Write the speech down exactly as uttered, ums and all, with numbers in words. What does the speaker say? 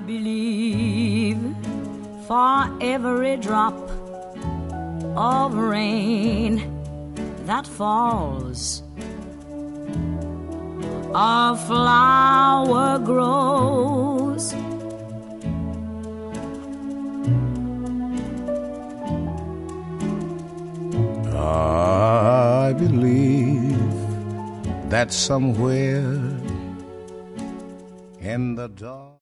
believe for every drop of rain that falls, a flower grows. I believe that somewhere in the dark